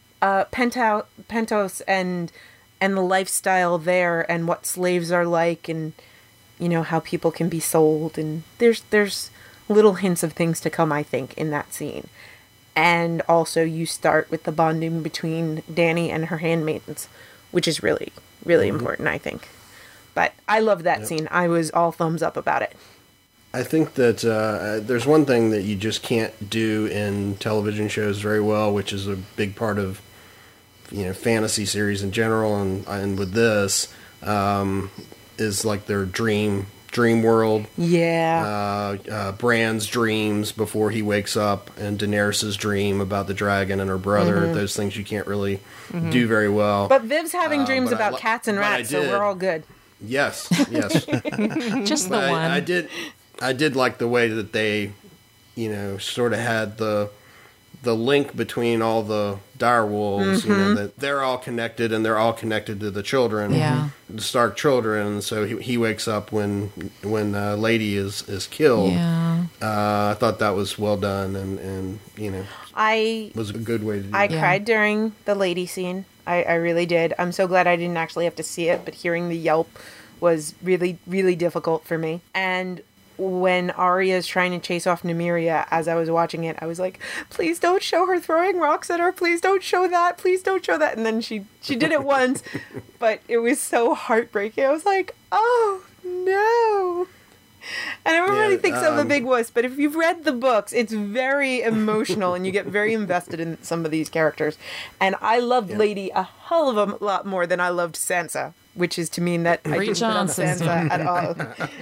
Pentos and the lifestyle there, and what slaves are like, and you know how people can be sold, and there's little hints of things to come, I think, in that scene. And also you start with the bonding between Dany and her handmaidens, which is really, really important, I think. But I love that scene. I was all thumbs up about it. I think that there's one thing that you just can't do in television shows very well, which is a big part of, you know, fantasy series in general, and with this, is like their dream world. Yeah. Bran's dreams before he wakes up, and Daenerys' dream about the dragon and her brother. Those things you can't really do very well. But Viv's having dreams but about cats and rats, so we're all good. Yes. Just the one. I did like the way that they, you know, sort of had the link between all the direwolves, you know, that they're all connected, and they're all connected to the children, the Stark children. And so he wakes up when Lady is killed. Yeah. I thought that was well done, and you know, was a good way to do I that. cried during the lady scene. I really did. I'm so glad I didn't actually have to see it, but hearing the yelp was really, really difficult for me. And when Arya is trying to chase off Nymeria, as I was watching it, I was like, please don't show her throwing rocks at her. Please don't show that. Please don't show that. And then she did it once, but it was so heartbreaking. I was like, oh, no. And everybody thinks I'm a big wuss, but if you've read the books, it's very emotional, and you get very invested in some of these characters. And I loved Lady a hell of a lot more than I loved Sansa, which is to mean that I didn't put on Sansa at all.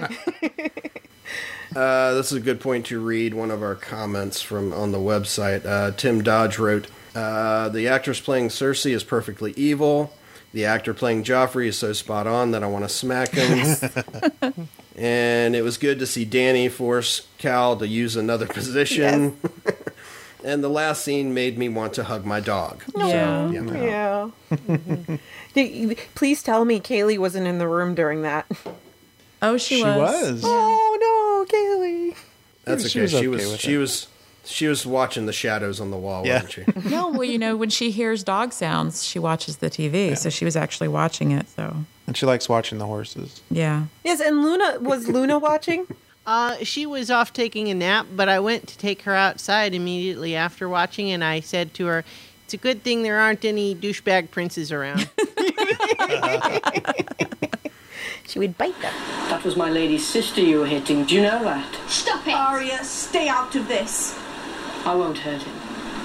This is a good point to read one of our comments from on the website. Tim Dodge wrote, the actress playing Cersei is perfectly evil. The actor playing Joffrey is so spot on that I want to smack him. And it was good to see Dany force Cal to use another position. Yes. And the last scene made me want to hug my dog. Yeah. So, you know. Yeah. Please tell me Kaylee wasn't in the room during that. Oh, she was. Oh no, Kaylee. That's okay. She was watching the shadows on the wall, wasn't she? No, well, you know, when she hears dog sounds, she watches the TV, so she was actually watching it. So. And she likes watching the horses. Yeah. Yes, and was Luna watching? She was off taking a nap, but I went to take her outside immediately after watching, and I said to her, "It's a good thing there aren't any douchebag princes around." She would bite them. That was my lady's sister you were hitting. Do you know that? Stop it! Arya, stay out of this. I won't hurt him.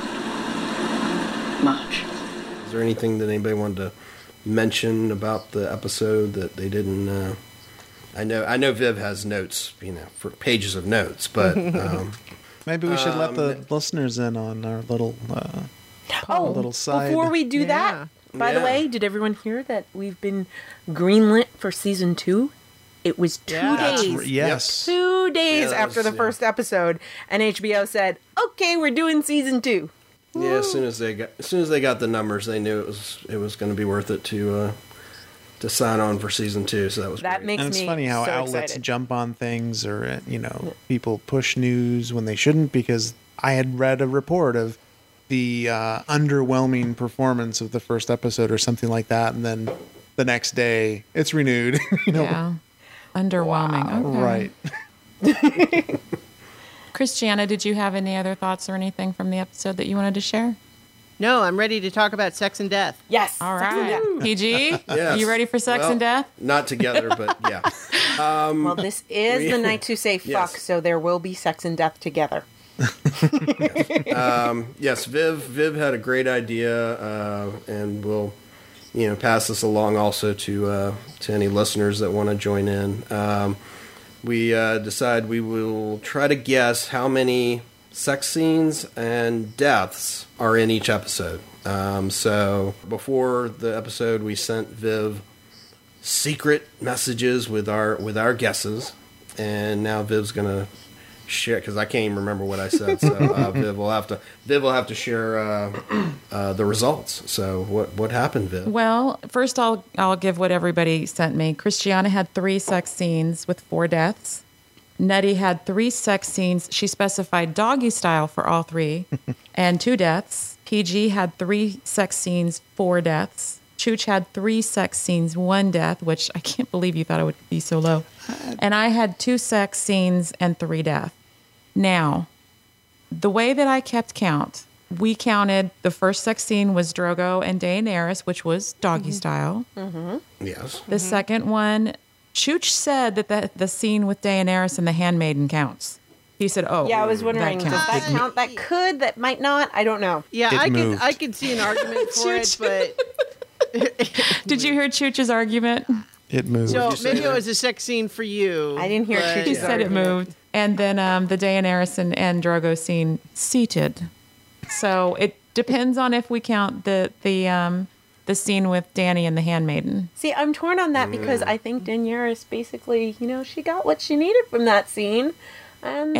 Much. Is there anything that anybody wanted to mention about the episode that they didn't? I know Viv has notes, you know, for pages of notes, but maybe we should let the listeners in on our little little side. Before we do that, by the way, did everyone hear that we've been greenlit for season 2? It was 2 days. Yes. 2 days after the first episode, and HBO said, "Okay, we're doing season 2." Yeah, as soon as they got the numbers, they knew it was going to be worth it to sign on for season 2. So that was that great. makes and it's me funny how so outlets excited. jump on things, or people push news when they shouldn't. Because I had read a report of the underwhelming performance of the first episode or something like that, and then the next day it's renewed. Yeah. Underwhelming. Okay. Right. Christiana, did you have any other thoughts or anything from the episode that you wanted to share? No, I'm ready to talk about sex and death. Yes. All right. PG, Yes. you ready for sex and death? Not together, but yeah. Well, this is the night to say fuck, Yes. so there will be sex and death together. Yes, Viv had a great idea, and we'll, pass this along also to any listeners that want to join in. We decide we will try to guess how many sex scenes and deaths are in each episode. So before the episode, we sent Viv secret messages with our guesses, and now Viv's gonna share, because I can't even remember what I said. So Viv will have to share the results. So what happened, Viv? Well, first I'll give what everybody sent me. Christiana had 3 sex scenes with 4 deaths. Nutty had 3 sex scenes. She specified doggy style for all 3 and 2 deaths. PG had 3 sex scenes, 4 deaths. Chooch had 3 sex scenes, 1 death, which I can't believe you thought it would be so low. And I had 2 sex scenes and 3 deaths. Now, the way that I kept count, we counted the first sex scene was Drogo and Daenerys, which was doggy style. Mm-hmm. Yes. The second one, Chooch said that the scene with Daenerys and the handmaiden counts. He said, "Oh, yeah." I was wondering, does that count? That could, that might not. I don't know. Yeah, I could see an argument for it, but did you hear Chooch's argument? It moved. So maybe it was a sex scene for you. I didn't hear Chooch's He said it moved. And then the Daenerys and Drogo scene seated. So it depends on if we count the scene with Dany and the handmaiden. See, I'm torn on that because I think Daenerys basically, she got what she needed from that scene, and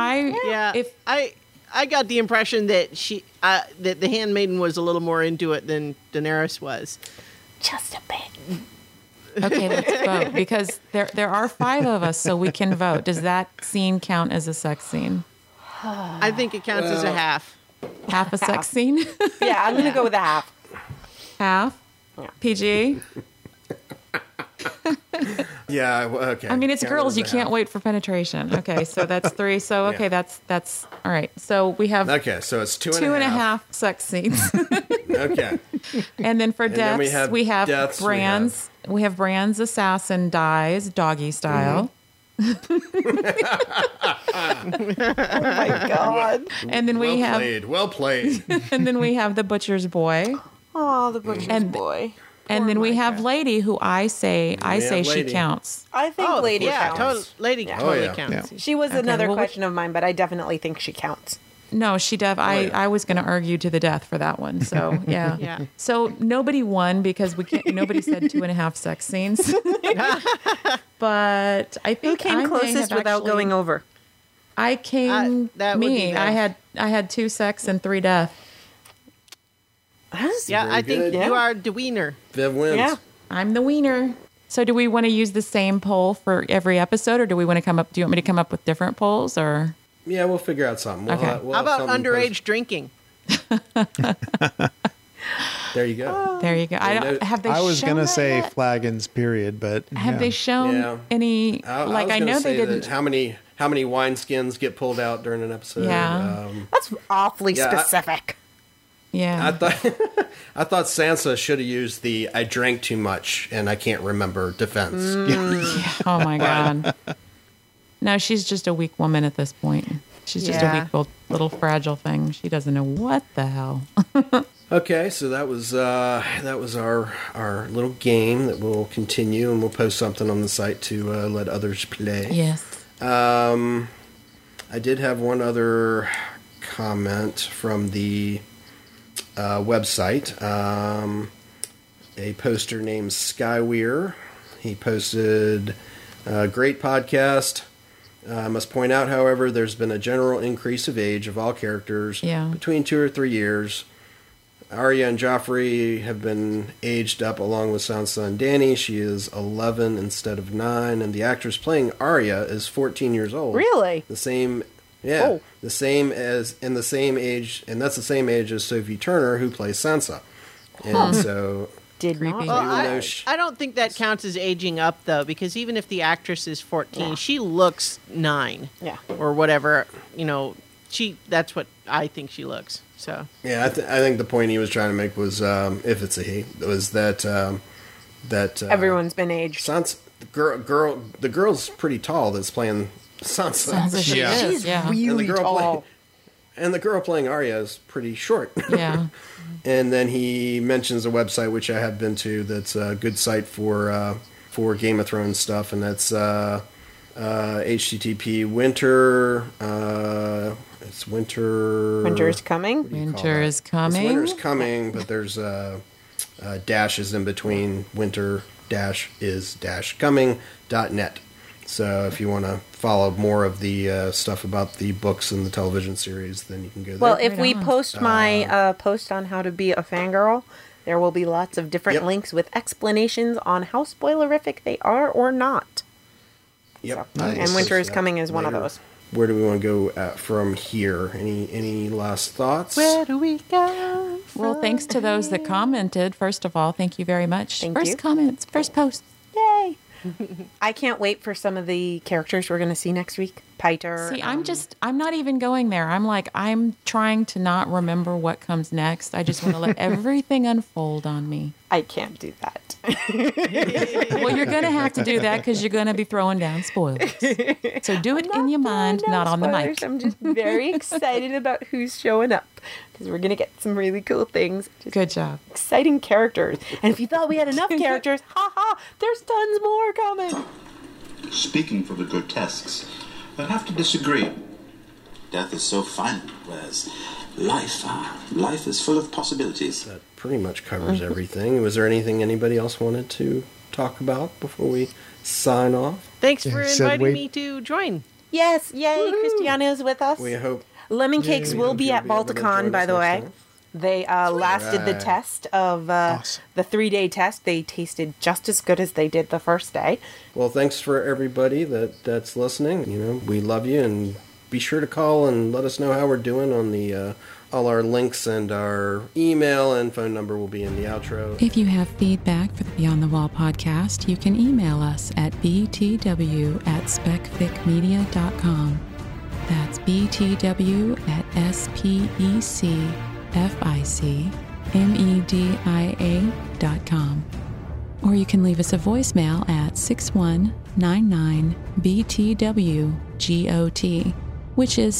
I got the impression that that the handmaiden was a little more into it than Daenerys was. Just a bit. Okay, let's vote because there are 5 of us, so we can vote. Does that scene count as a sex scene? I think it counts as a half. Half a sex scene? Yeah, I'm gonna go with a half. Half? Yeah. PG? Yeah, okay. I mean, it's girls. You can't wait for penetration. Okay, so that's 3. So, okay, that's all right. So we have... Okay, so it's 2 and a half sex scenes. Okay. And then for deaths, we have deaths, Bran's. We have Bran's assassin dies, doggy style. Oh my God. And then we have... Well played. And then we have the butcher's boy. Oh, the butcher's boy. And then we have Lady, who I say she Lady. counts. I think Lady counts. Lady totally counts. Yeah. She was another question of mine, but I definitely think she counts. No, I was going to argue to the death for that one. So yeah. Yeah. So nobody won because nobody said 2.5 sex scenes. But I think who came closest without going over. I came. That would be I had 2 sex and 3 death. Yeah, I think you are the wiener. Viv wins. Yeah. I'm the wiener. So do we want to use the same poll for every episode, or do you want me to come up with different polls, or? Yeah, we'll figure out something. Okay. How about underage drinking? There you go. There you go. I was going to say flagons, period, but have they shown any? I know they didn't. How many wineskins get pulled out during an episode? Yeah. That's awfully specific. Yeah. I thought Sansa should have used the "I drank too much and I can't remember" defense. Oh my God. No, she's just a weak woman at this point. She's just a weak little fragile thing. She doesn't know what the hell. Okay, so that was our little game that we'll continue, and we'll post something on the site to let others play. Yes. I did have one other comment from the website. A poster named Skyweir. He posted a great podcast. I must point out, however, there's been a general increase of age of all characters between 2 or 3 years. Arya and Joffrey have been aged up along with Sansa and Dany. She is 11 instead of 9, and the actress playing Arya is 14 years old. Really? The same age, and that's the same age as Sophie Turner, who plays Sansa. And so did creepy. not. Well, I don't think that counts as aging up, though, because even if the actress is 14, she looks 9. Yeah. Or whatever. You know, that's what I think she looks. So. Yeah, I think the point he was trying to make was, if it's a he, was that everyone's been aged. Sansa, the girl's pretty tall that's playing Sansa. She's really tall. And the girl playing Arya is pretty short. Yeah. And then he mentions a website which I have been to that's a good site for Game of Thrones stuff, and that's HTTP winter. It's winter. Winter is coming. Winter is coming. It's winter's coming, but there's dashes in between. Winter is coming.net. So if you want to follow more of the stuff about the books and the television series, then you can go there. Well, if we post my post on how to be a fangirl, there will be lots of different links with explanations on how spoilerific they are or not. Yep. So, and Winter is Coming is one of those. Where do we want to go from here? Any last thoughts? Where do we go? Well, thanks to those that commented. First of all, thank you very much. Thank you. First comments, first posts. Yay! I can't wait for some of the characters we're going to see next week. Piter. See, I'm not even going there. I'm trying to not remember what comes next. I just want to let everything unfold on me. I can't do that. Well, you're going to have to do that because you're going to be throwing down spoilers. So do it in your mind, not on the mic. I'm just very excited about who's showing up because we're going to get some really cool things. Good job. Exciting characters. And if you thought we had enough characters, there's tons more coming. Speaking for the grotesques, I'd have to disagree. Death is so final, whereas life is full of possibilities. That pretty much covers everything. Was there anything anybody else wanted to talk about before we sign off? Thanks for inviting me to join. Yes, yay, Christiana's with us. We hope. Lemon Cakes will be at Balticon, by the way. They lasted the test of the 3-day test. They tasted just as good as they did the first day. Well, thanks for everybody that's listening. You know, we love you, and be sure to call and let us know how we're doing on the all our links, and our email and phone number will be in the outro. If you have feedback for the Beyond the Wall podcast, you can email us at btw@specficmedia.com. That's btw@specficmedia.com. Or you can leave us a voicemail at 6199-BTW-GOT, which is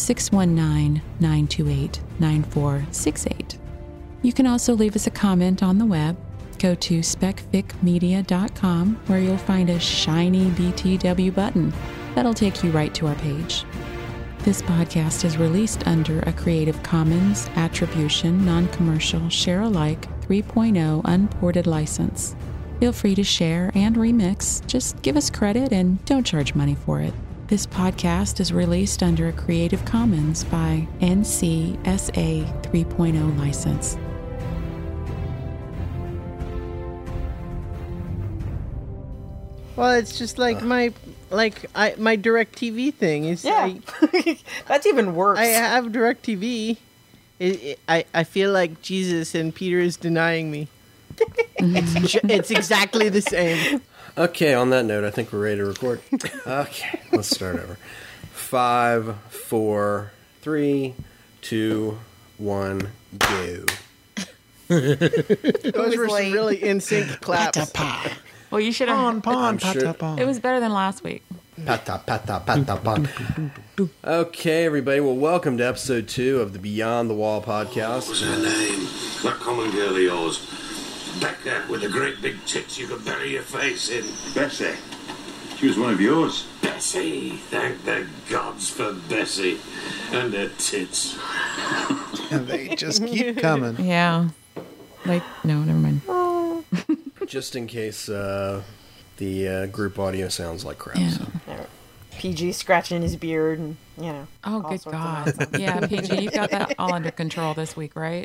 619-928-9468. You can also leave us a comment on the web. Go to specficmedia.com, where you'll find a shiny BTW button that'll take you right to our page. This podcast is released under a Creative Commons Attribution, Non-Commercial, Share-alike 3.0 Unported license. Feel free to share and remix. Just give us credit and don't charge money for it. This podcast is released under a Creative Commons by NCSA 3.0 license. Well, it's just like my DirecTV thing. It's that's even worse. I have DirecTV. I feel like Jesus and Peter is denying me. It's exactly the same. Okay, on that note, I think we're ready to record. Okay, let's start over. 5, 4, 3, 2, 1, go. Those were some really in-sync claps. Well, you should have. It was better than last week. Okay, everybody. Well, welcome to episode 2 of the Beyond the Wall podcast. What was her name? That common girl of yours. Becca with the great big tits you could bury your face in. Bessie. She was one of yours. Bessie. Thank the gods for Bessie. And her tits. And they just keep coming. Yeah. Like, no, never mind. Just in case the group audio sounds like crap. Yeah. So. PG scratching his beard and, Oh, good God. Yeah, PG, you've got that all under control this week, right?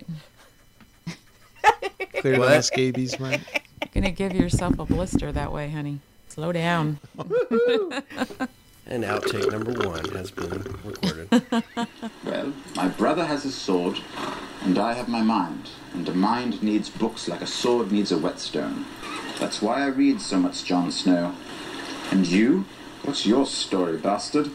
Clear the scabies, right? You're going to give yourself a blister that way, honey. Slow down. And outtake number 1 has been recorded. Well, my brother has a sword, And I have my mind, and a mind needs books like a sword needs a whetstone. That's why I read so much Jon Snow. And you? What's your story, bastard?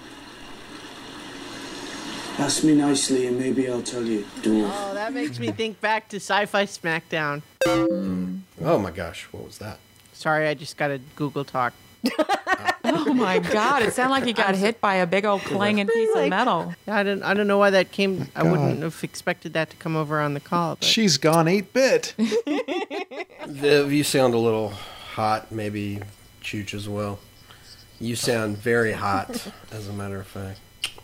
Ask me nicely and maybe I'll tell you, dwarf. Oh, that makes me think back to Sci-Fi Smackdown. Oh my gosh, what was that? Sorry, I just got a Google Talk. Oh my God! It sounded like you got hit by a big old clanging piece of metal. I don't know why that came. I wouldn't have expected that to come over on the call. But. She's gone 8-bit. Viv, you sound a little hot. Maybe Chooch as well. You sound very hot, as a matter of fact.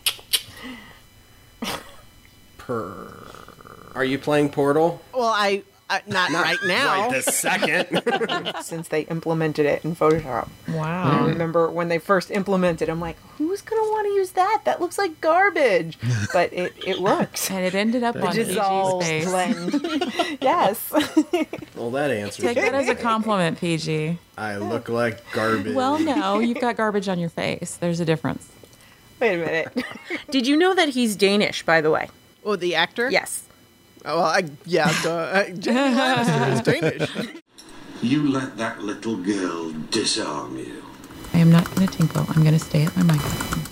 Are you playing Portal? Well, I not right now. Right this second. Since they implemented it in Photoshop. Wow. I remember when they first implemented, I'm like, who's going to want to use that? That looks like garbage. But it works. And it ended up on dissolve PG's face. Blend. Yes. Well, that answers Take that as a compliment, PG. I look like garbage. Well, no, you've got garbage on your face. There's a difference. Wait a minute. Did you know that he's Danish, by the way? Oh, the actor? Yes. Oh, well, Jamie Lannister is Danish. You let that little girl disarm you. I am not going to tinkle. I'm going to stay at my microphone.